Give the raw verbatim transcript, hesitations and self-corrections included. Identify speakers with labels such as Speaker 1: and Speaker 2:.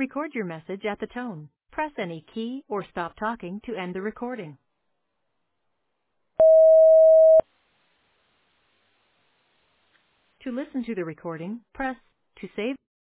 Speaker 1: Record your message at the tone. Press any key or stop talking to end the recording. To listen to the recording, press to save.